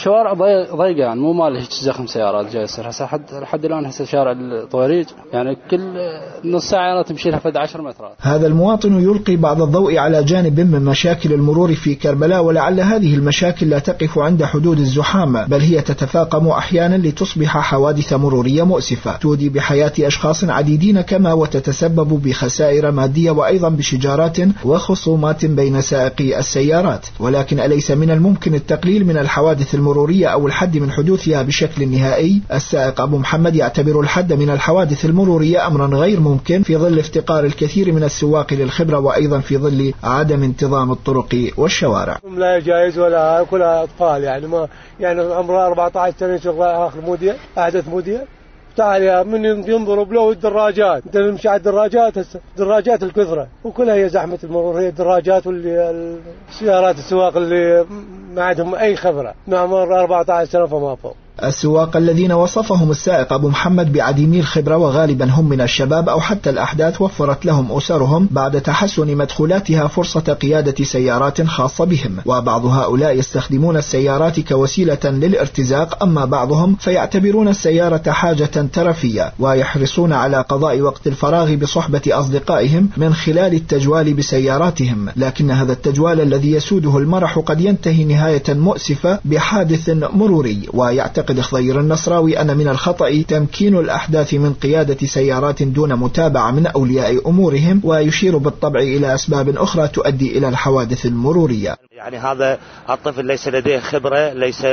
الشوارع ضيقة يعني مو ماله هيك زخم سيارات جاي يصير هسه لحد الآن هسه شارع الطواريج يعني كل نص ساعة أنا تمشي لها فد 10 مترات. هذا المواطن يلقي بعض الضوء على جانب من مشاكل المرور في كربلاء، ولعل هذه المشاكل لا تقف عند حدود الزحام بل هي تتفاقم أحيانا لتصبح حوادث مرورية مؤسفة تودي بحياة أشخاص عديدين، كما وتتسبب بخسائر مادية وأيضا بشجارات وخصومات بين سائقي السيارات. ولكن أليس من الممكن التقليل من الحوادث المرورية أو الحد من حدوثها بشكل نهائي؟ السائق أبو محمد يعتبر الحد من الحوادث المرورية أمرا غير ممكن في ظل افتقار الكثير من السواق للخبرة وأيضا في ظل عدم انتظام الطرق والشوارع. لا جائز ولا كلها أطفال يعني ما يعني عمره 14 سنة شغل آخر موديل أحدث موديل. تعال من ينضرب له الدراجات، نمشي على الدراجات هسه دراجات الكثرة وكلها هي زحمة المرور، هي الدراجات والسيارات السواق اللي ما عندهم أي خبرة، نعمر 14 سنة فما فوق. السواق الذين وصفهم السائق أبو محمد بعديمي الخبرة وغالبا هم من الشباب أو حتى الأحداث وفرت لهم أسرهم بعد تحسن مدخولاتها فرصة قيادة سيارات خاصة بهم، وبعض هؤلاء يستخدمون السيارات كوسيلة للارتزاق، أما بعضهم فيعتبرون السيارة حاجة ترفية ويحرصون على قضاء وقت الفراغ بصحبة أصدقائهم من خلال التجوال بسياراتهم، لكن هذا التجوال الذي يسوده المرح قد ينتهي نهاية مؤسفة بحادث مروري. ويعتقد خضير النصراوي أن من الخطأ تمكين الأحداث من قيادة سيارات دون متابعة من أولياء أمورهم، ويشير بالطبع إلى أسباب أخرى تؤدي إلى الحوادث المرورية. يعني هذا الطفل ليس لديه خبرة ليس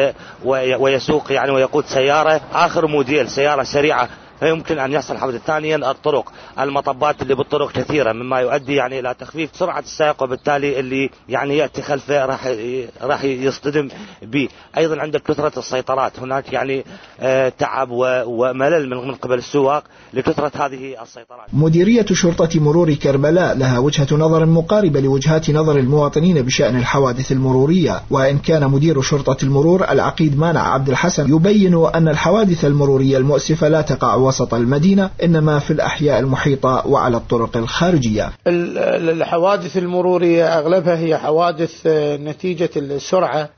ويسوق يعني ويقود سيارة آخر موديل سيارة سريعة فيمكن أن يحصل حوادث. ثانيا الطرق المطبات اللي بالطرق كثيرة مما يؤدي يعني إلى تخفيف سرعة السائق وبالتالي اللي يعني يأتي خلفه راح يصطدم به. أيضا عندك كثرة السيطرات، هناك يعني تعب وملل من قبل السواق لكثرة هذه السيطرات. مديرية شرطة مرور كربلاء لها وجهة نظر مقاربة لوجهات نظر المواطنين بشأن الحوادث المرورية، وإن كان مدير شرطة المرور العقيد مانع عبد الحسن يبين أن الحوادث المرورية المؤسفة لا تقع وسط المدينة إنما في الأحياء المحيطة وعلى الطرق الخارجية. الحوادث المرورية أغلبها هي حوادث نتيجة السرعة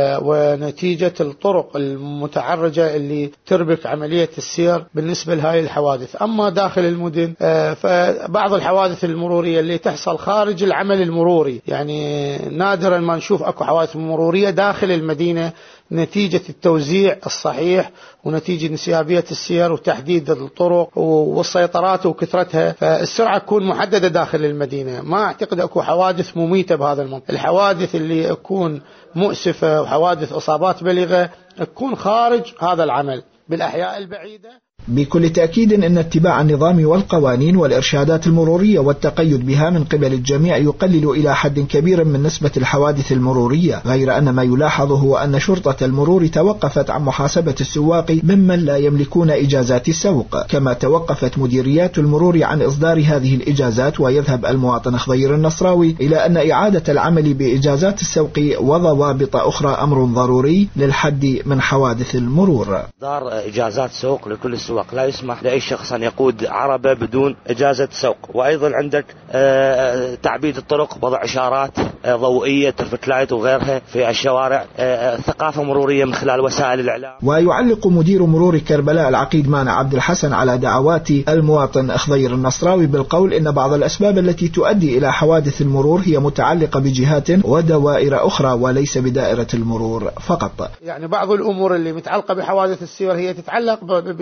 ونتيجة الطرق المتعرجة اللي تربك عملية السير بالنسبة لهذه الحوادث. أما داخل المدن فبعض الحوادث المرورية اللي تحصل خارج العمل المروري، يعني نادرا ما نشوف أكو حوادث مرورية داخل المدينة نتيجة التوزيع الصحيح ونتيجة انسيابية السير وتحديد الطرق والسيطرات وكثرتها، فالسرعة تكون محددة داخل المدينة. ما أعتقد أكو حوادث مميتة بهذا المنطقة. الحوادث اللي تكون مؤسفة وحوادث إصابات بليغة تكون خارج هذا العمل بالأحياء البعيدة. بكل تأكيد أن اتباع النظام والقوانين والإرشادات المرورية والتقيد بها من قبل الجميع يقلل إلى حد كبير من نسبة الحوادث المرورية، غير أن ما يلاحظ هو أن شرطة المرور توقفت عن محاسبة السواق ممن لا يملكون إجازات السوق، كما توقفت مديريات المرور عن إصدار هذه الإجازات. ويذهب المواطن خضير النصراوي إلى أن إعادة العمل بإجازات السوق وضوابط أخرى أمر ضروري للحد من حوادث المرور. دار إجازات سوق لكل السواق، لا يسمح لأي شخص أن يقود عربة بدون إجازة سوق. وأيضا عندك تعبيد الطرق، وضع إشارات ضوئية ترفت لايت وغيرها في الشوارع، ثقافة مرورية من خلال وسائل الإعلام. ويعلق مدير مرور كربلاء العقيد مانع عبد الحسن على دعوات المواطن خضير النصراوي بالقول إن بعض الأسباب التي تؤدي إلى حوادث المرور هي متعلقة بجهات ودوائر أخرى وليس بدائرة المرور فقط. يعني بعض الأمور اللي متعلقة بحوادث السير هي تتعلق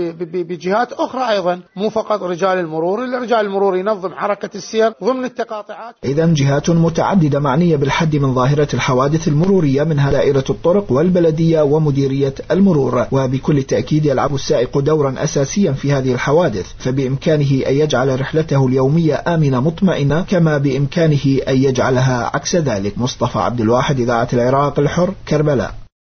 بجهات أخرى أيضا، مو فقط رجال المرور. رجال المرور ينظم حركة السير ضمن التقاطعات. إذن جهات متعددة معنية بالحد من ظاهرة الحوادث المرورية، منها دائرة الطرق والبلدية ومديرية المرور. وبكل تأكيد يلعب السائق دورا أساسيا في هذه الحوادث، فبإمكانه أن يجعل رحلته اليومية آمنة مطمئنة، كما بإمكانه أن يجعلها عكس ذلك. مصطفى عبد الواحد، إذاعة العراق الحر، كربلاء.